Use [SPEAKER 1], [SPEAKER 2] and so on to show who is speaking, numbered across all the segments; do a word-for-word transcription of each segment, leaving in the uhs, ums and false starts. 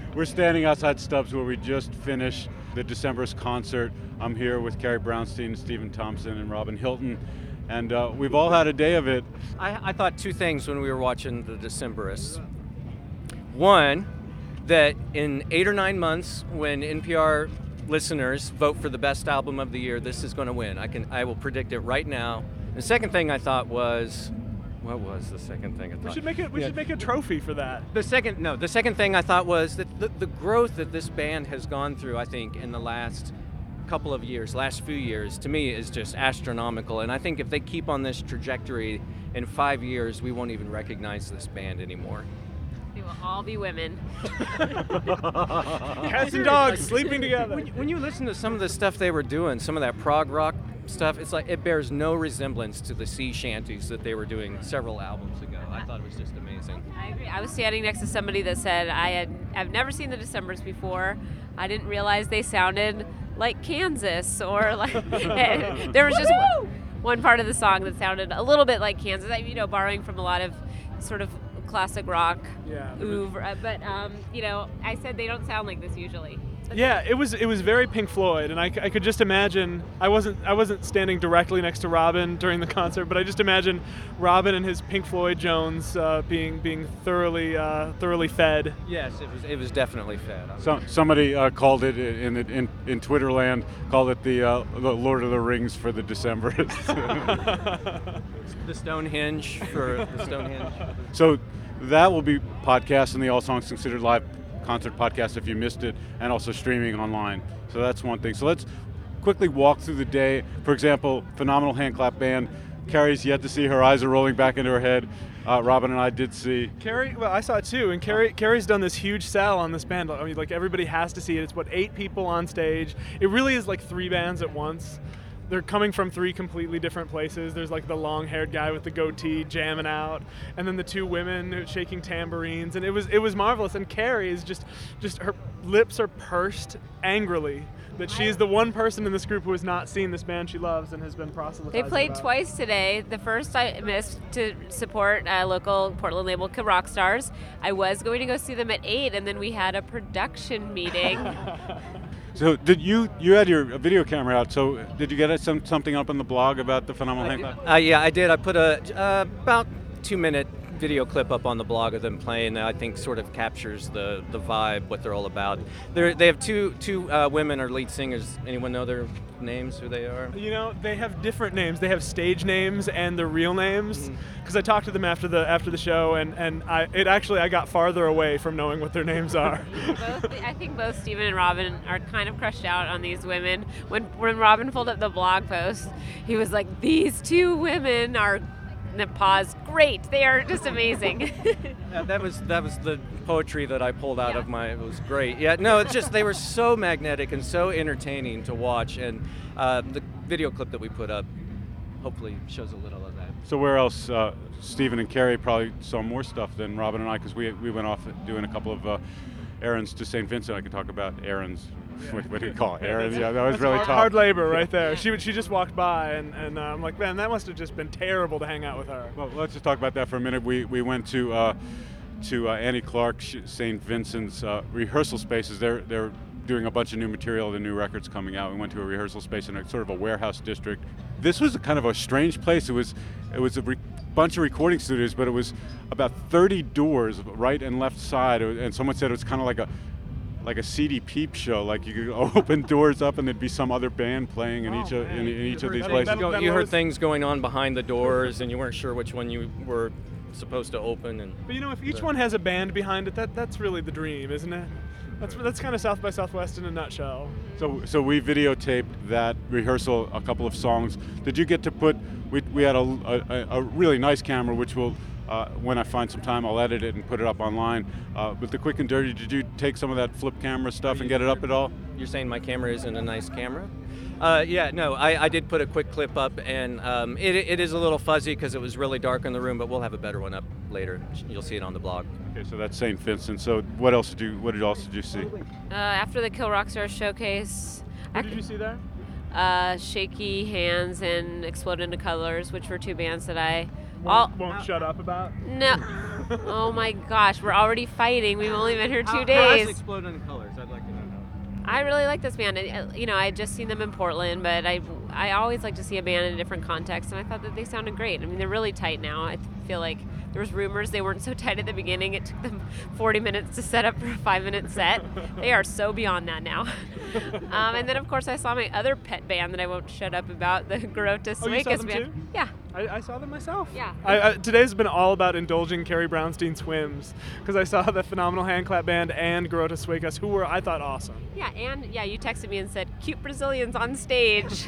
[SPEAKER 1] We're standing outside Stubbs where we just finished the Decemberist concert. I'm here with Carrie Brownstein, Stephen Thompson, and Robin Hilton. And uh, we've all had a day of it.
[SPEAKER 2] I, I thought two things when we were watching the Decemberists. One, that in eight or nine months, when N P R listeners vote for the best album of the year, this is going to win. I can, I will predict it right now. The second thing I thought was, what was the second thing I thought?
[SPEAKER 3] We should make it. We
[SPEAKER 2] Yeah.
[SPEAKER 3] should make a trophy for that.
[SPEAKER 2] The second, no, the second thing I thought was that the, the growth that this band has gone through, I think, in the last couple of years, last few years, to me is just astronomical. And I think if they keep on this trajectory, in five years, we won't even recognize this band anymore.
[SPEAKER 4] They will all be women.
[SPEAKER 3] Cats and dogs sleeping together.
[SPEAKER 2] When you, when you listen to some of the stuff they were doing, some of that prog rock stuff, it's like it bears no resemblance to the sea shanties that they were doing several albums ago. I thought it was just amazing.
[SPEAKER 4] I agree. I was standing next to somebody that said, I had, I've never seen the Decemberists before. I didn't realize they sounded like Kansas, or like, there was just one, one part of the song that sounded a little bit like Kansas, you know, borrowing from a lot of sort of classic rock,
[SPEAKER 3] Yeah.
[SPEAKER 4] oeuvre, but, um, you know, I said they don't sound like this usually.
[SPEAKER 3] Yeah, it was it was very Pink Floyd, and I, I could just imagine. I wasn't I wasn't standing directly next to Robin during the concert, but I just imagine Robin and his Pink Floyd Jones uh, being being thoroughly uh, thoroughly fed.
[SPEAKER 2] Yes, it was. It was definitely fed.
[SPEAKER 1] So, somebody uh, called it in, in in in Twitter land, called it the uh, the Lord of the Rings for the Decemberists.
[SPEAKER 2] The Stonehenge for the Stonehenge.
[SPEAKER 1] So that will be podcast in the All Songs Considered Live concert podcast if you missed it, and also streaming online. So that's one thing. So let's quickly walk through the day. For example, phenomenal hand clap band. Carrie's yet to see. Her eyes are rolling back into her head. Uh, Robin and I did see.
[SPEAKER 3] Carrie, well, I saw it too, and Carrie, Carrie's done this huge sell on this band. I mean, like everybody has to see it. It's what eight people on stage. It really is like three bands at once. They're coming from three completely different places. There's like the long-haired guy with the goatee jamming out, and then the two women shaking tambourines, and it was it was marvelous. And Carrie is just, just her lips are pursed angrily that she's the one person in this group who has not seen this band she loves and has been proselytizing
[SPEAKER 4] They played
[SPEAKER 3] about.
[SPEAKER 4] twice today. The first I missed to support a local Portland label, Rock Stars. I was going to go see them at eight, and then we had a production meeting.
[SPEAKER 1] So did you you had your video camera out? So did you get some something up on the blog about the phenomenal hand clap?
[SPEAKER 2] Uh, yeah, I did. I put a uh, about two minute video clip up on the blog of them playing that I think sort of captures the, the vibe, what they're all about. They're, they have two two uh, women are lead singers. Anyone know their names, who they are?
[SPEAKER 3] You know, they have different names. They have stage names and their real names. Because I talked to them after the after the show, and, and I it actually I got farther away from knowing what their names are.
[SPEAKER 4] both, I think both Stephen and Robin are kind of crushed out on these women. When when Robin pulled up the blog post, he was like, "These two women are." And then pause. Great, they are just amazing.
[SPEAKER 2] Yeah, that was that was the poetry that I pulled out
[SPEAKER 4] Yeah.
[SPEAKER 2] of my. It was great. Yeah, no, it's just they were so magnetic and so entertaining to watch, and uh, the video clip that we put up hopefully shows a little of that.
[SPEAKER 1] So where else? Uh, Stephen and Carrie probably saw more stuff than Robin and I, because we we went off doing a couple of uh, errands to Saint Vincent. I can talk about errands. What, what do you call it? Errands? Yeah, that was
[SPEAKER 3] That's
[SPEAKER 1] really
[SPEAKER 3] hard,
[SPEAKER 1] tough.
[SPEAKER 3] hard labor right there. She she just walked by, and, and uh, I'm like, man, that must have just been terrible to hang out with her.
[SPEAKER 1] Well, let's just talk about that for a minute. We we went to uh, to uh, Annie Clark Saint Vincent's uh, rehearsal spaces. They're they're doing a bunch of new material, the new records coming out. We went to a rehearsal space in a sort of a warehouse district. This was a kind of a strange place. It was it was a re- bunch of recording studios, but it was about thirty doors, right and left side. And someone said it was kind of like a like a seedy peep show. Like you could open doors up and there'd be some other band playing in
[SPEAKER 3] Oh,
[SPEAKER 1] each of, in, in each of these
[SPEAKER 3] That'll-
[SPEAKER 1] places.
[SPEAKER 3] that'll-
[SPEAKER 2] You heard
[SPEAKER 3] always-
[SPEAKER 2] things going on behind the doors, and you weren't sure which one you were supposed to open. And
[SPEAKER 3] But you know, if each one has a band behind it, that that's really the dream, isn't it? That's that's kind of South by Southwest in a nutshell.
[SPEAKER 1] So, so we videotaped that rehearsal, a couple of songs. Did you get to put? We, we had a, a, a really nice camera, which will, uh, when I find some time, I'll edit it and put it up online. Uh, but the Quick and Dirty, did you take some of that flip camera stuff and get it up at all?
[SPEAKER 2] You're saying my camera isn't a nice camera? Uh, yeah, no, I, I did put a quick clip up, and um, it, it is a little fuzzy because it was really dark in the room, but we'll have a better one up later. You'll see it on the blog.
[SPEAKER 1] Okay, so that's Saint Vincent. So what else did you? What did else did you see?
[SPEAKER 4] Uh, after the Kill Rock Stars showcase,
[SPEAKER 3] What did you see there?
[SPEAKER 4] uh, Shaky Hands and Explode Into Colors, which were two bands that I all
[SPEAKER 3] Won't, won't shut up about.
[SPEAKER 4] no Oh my gosh, we're already fighting. We've only been here two
[SPEAKER 2] How-
[SPEAKER 4] days.
[SPEAKER 2] how's Exploding in Colors? I'd like to know.
[SPEAKER 4] I really like this band. I- You know, I had just seen them in Portland, but I I always like to see a band in a different context, and I thought that they sounded great. I mean, they're really tight now. I feel like there was rumors they weren't so tight at the beginning. It took them forty minutes to set up for a five-minute set. They are so beyond that now. um, and then, of course, I saw my other pet band that I won't shut up about, the Garota
[SPEAKER 3] Oh, you saw
[SPEAKER 4] Suecas
[SPEAKER 3] them
[SPEAKER 4] band.
[SPEAKER 3] too?
[SPEAKER 4] Yeah.
[SPEAKER 3] I, I saw them myself.
[SPEAKER 4] Yeah.
[SPEAKER 3] I, I, today's been all about indulging Carrie Brownstein's whims because I saw the Phenomenal Handclap Band and Garota Suecas, who were, I thought, awesome.
[SPEAKER 4] Yeah, and yeah, you texted me and said, cute Brazilians on stage.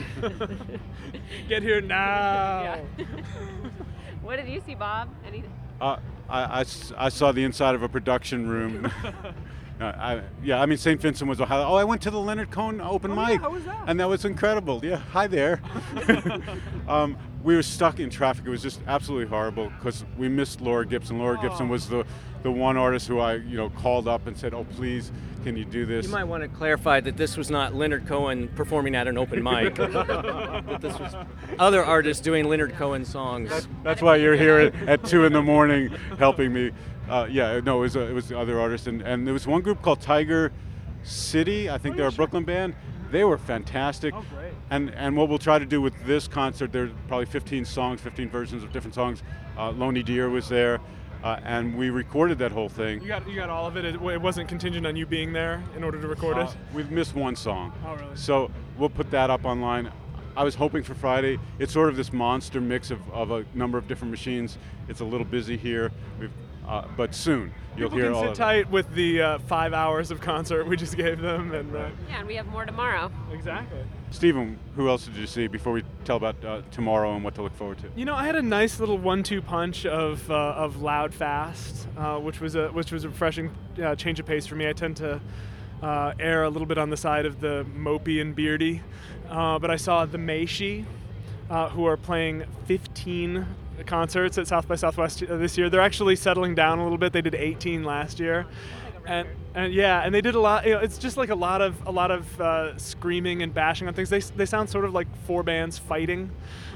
[SPEAKER 3] Get here now.
[SPEAKER 4] Yeah. What did you see, Bob? Anything?
[SPEAKER 1] Uh, I, I s- I saw the inside of a production room. uh, I, yeah, I mean, Saint Vincent was a highlight. Oh, I went to the Leonard Cohen open
[SPEAKER 3] Oh, yeah,
[SPEAKER 1] mic.
[SPEAKER 3] how was that?
[SPEAKER 1] And that was incredible. Yeah, hi there. um, we were stuck in traffic. It was just absolutely horrible because we missed Laura Gibson. Laura
[SPEAKER 3] Oh.
[SPEAKER 1] Gibson was the, the one artist who I, you know, called up and said, oh, please, can you do this?
[SPEAKER 2] You might want to clarify that this was not Leonard Cohen performing at an open mic. That this was other artists doing Leonard Cohen songs.
[SPEAKER 1] That's why you're here at, at two in the morning helping me. Uh, yeah, no, it was uh, it was the other artists, and, and there was one group called Tiger City. I think
[SPEAKER 3] Oh,
[SPEAKER 1] they're
[SPEAKER 3] yeah,
[SPEAKER 1] a
[SPEAKER 3] sure.
[SPEAKER 1] Brooklyn band. They were fantastic.
[SPEAKER 3] Oh, great.
[SPEAKER 1] And and what we'll try to do with this concert, there's probably fifteen songs, fifteen versions of different songs. Uh, Lonely Deer was there, uh, and we recorded that whole thing.
[SPEAKER 3] You got you got all of it. It, it wasn't contingent on you being there in order to record
[SPEAKER 1] Uh,
[SPEAKER 3] it.
[SPEAKER 1] we've missed one song.
[SPEAKER 3] Oh, really?
[SPEAKER 1] So we'll put that up online. I was hoping for Friday. It's sort of this monster mix of, of a number of different machines. It's a little busy here, We've, uh, but soon you'll
[SPEAKER 3] People
[SPEAKER 1] hear
[SPEAKER 3] can
[SPEAKER 1] all
[SPEAKER 3] sit
[SPEAKER 1] of it.
[SPEAKER 3] tight with the uh, five hours of concert we just gave them, and uh,
[SPEAKER 4] Yeah, and we have more tomorrow.
[SPEAKER 3] exactly.
[SPEAKER 1] Stephen, who else did you see before we tell about uh, tomorrow and what to look forward to?
[SPEAKER 3] You know, I had a nice little one-two punch of uh, of Loud Fast, uh, which was a which was a refreshing uh, change of pace for me. I tend to uh, err a little bit on the side of the mopey and beardy, uh, but I saw the Meishi, uh, who are playing fifteen concerts at South by Southwest uh, this year. They're actually settling down a little bit. They did eighteen last year. And, and yeah, and they did a lot. You know, it's just like a lot of a lot of uh, screaming and bashing on things. They they sound sort of like four bands fighting,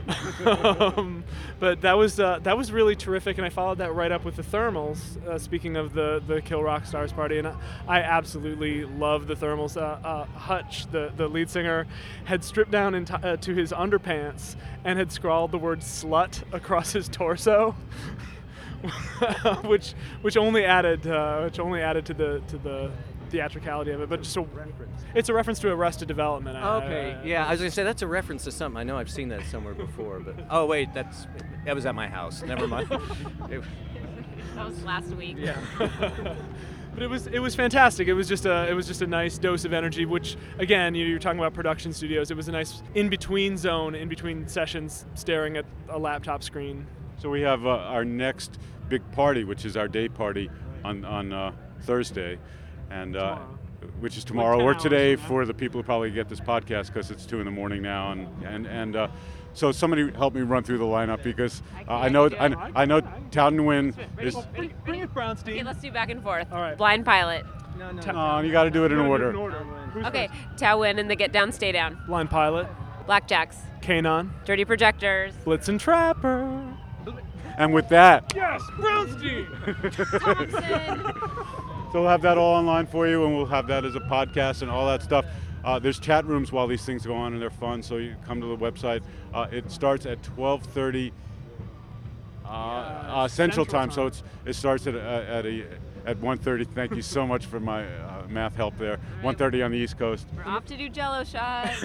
[SPEAKER 3] um, but that was uh, that was really terrific. And I followed that right up with the Thermals. Uh, speaking of the the Kill Rock Stars party, and I, I absolutely love the Thermals. Uh, uh, Hutch, the the lead singer, had stripped down into, uh, to his underpants and had scrawled the word "slut" across his torso. which which only added uh, which only added to the to the theatricality of it, but just a it's a reference to Arrested Development. I-
[SPEAKER 2] Okay,
[SPEAKER 3] I-
[SPEAKER 2] yeah, I was gonna say that's a reference to something. I know I've seen that somewhere before, but oh wait, that's that was at my house. Never mind. It-
[SPEAKER 4] That was last week.
[SPEAKER 3] Yeah. But it was it was fantastic. It was just a it was just a nice dose of energy. Which again, you, you're talking about production studios. It was a nice in between zone, in between sessions, staring at a laptop screen.
[SPEAKER 1] So we have uh, our next big party, which is our day party on on uh, Thursday, and uh,
[SPEAKER 3] Tomorrow.
[SPEAKER 1] which is tomorrow
[SPEAKER 3] ten
[SPEAKER 1] or
[SPEAKER 3] hours
[SPEAKER 1] today
[SPEAKER 3] from now.
[SPEAKER 1] for the people who probably get this podcast because it's two in the morning now, and and and. Uh, so somebody help me run through the lineup because uh, I know I, know- I know Towden Win is.
[SPEAKER 3] Bring, bring it, Brownstein.
[SPEAKER 4] Okay, let's do back and forth.
[SPEAKER 3] All right.
[SPEAKER 4] Blind Pilot.
[SPEAKER 2] no, no,
[SPEAKER 1] No, you got to do it in order.
[SPEAKER 3] Who's
[SPEAKER 4] Okay,
[SPEAKER 3] first?
[SPEAKER 4] Towin and the Get Down, Stay Down.
[SPEAKER 3] Blind Pilot,
[SPEAKER 4] Blackjacks.
[SPEAKER 3] Kanon,
[SPEAKER 4] Dirty Projectors.
[SPEAKER 3] Blitz and Trapper.
[SPEAKER 1] And with that,
[SPEAKER 3] Yes, Brownstein.
[SPEAKER 4] Thompson.
[SPEAKER 1] so we'll have that all online for you, and we'll have that as a podcast and all that stuff. Uh, there's chat rooms while these things go on, and they're fun. So you come to the website. Uh, it starts at twelve thirty uh, uh, Central,
[SPEAKER 3] Central
[SPEAKER 1] time, so
[SPEAKER 3] time.
[SPEAKER 1] it's it starts at uh, at a at one thirty. Thank you so much for my uh, math help there. one thirty on the East Coast.
[SPEAKER 4] We're off to do Jello shots.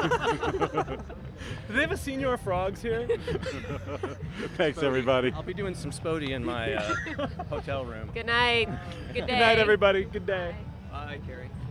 [SPEAKER 3] Do they have a Senior Frogs here?
[SPEAKER 1] Thanks, everybody.
[SPEAKER 2] I'll be doing some Spody in my uh, hotel room.
[SPEAKER 4] Good night. Good day.
[SPEAKER 3] Good night, everybody. Good day.
[SPEAKER 2] Bye, Carrie.